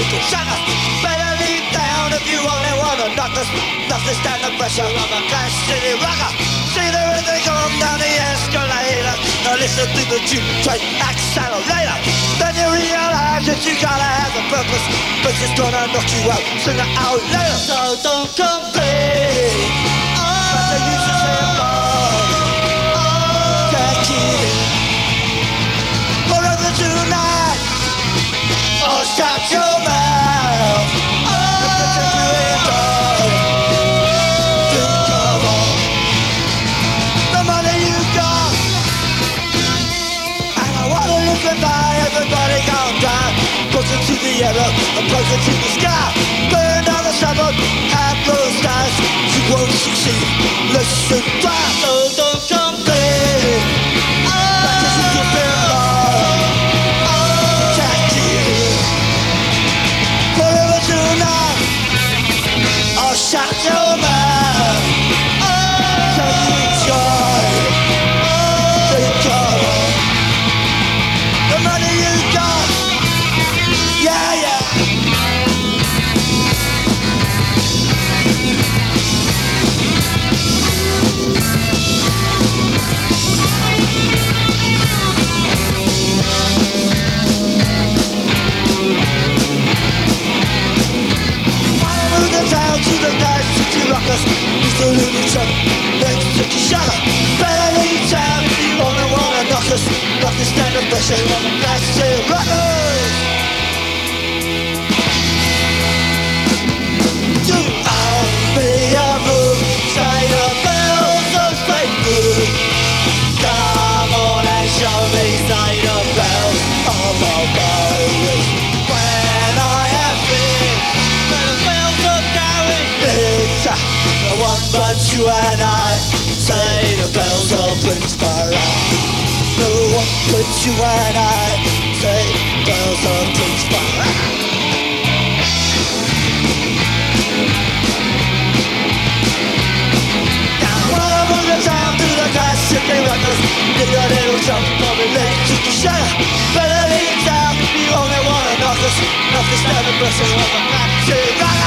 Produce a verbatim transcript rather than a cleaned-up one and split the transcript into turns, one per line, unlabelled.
Shut up, better leave down if you only wanna knock us. Nothing stand the pressure of a Clash City rocker. See the rhythm come down the escalator. Now listen to the tune, train accelerator. Then you realize that you gotta have a purpose, but it's gonna knock you out sooner or later. So don't complain. But they used to say oh, take it in. Forever tonight. Oh, shut your mouth. Oh, think of all the money you got, and I wanna look goodbye. Everybody calm down. Push it to the arrow and push it to the sky. Burn down the suburb, have those stars. You won't succeed. Listen, try. So don't complain. But you can feel love. Take it in. Forever tonight. Oh, shut your mouth. So you enjoy. Think of all the money you got. Yeah, yeah. Move the town to the Clash City rockers. He's a little chump next to the shutter. Better leave town if you only wanna knock us. Nothing stand the pressure on the Clash City rockers. You owe me a move, say the bells don't play good. Come on and show me, say the bells of our boys. When I have been, when the bells are going, it's uh, the one but you and I. Say the bells of Princeburg. No one but you and I. Say bells of Princeburg. Time to the Clash City rockers. Dig a little jump on the leg to the shutter. Better leave town if you only wanna knock us. Nothing stand the pressure of a Clash City rockers.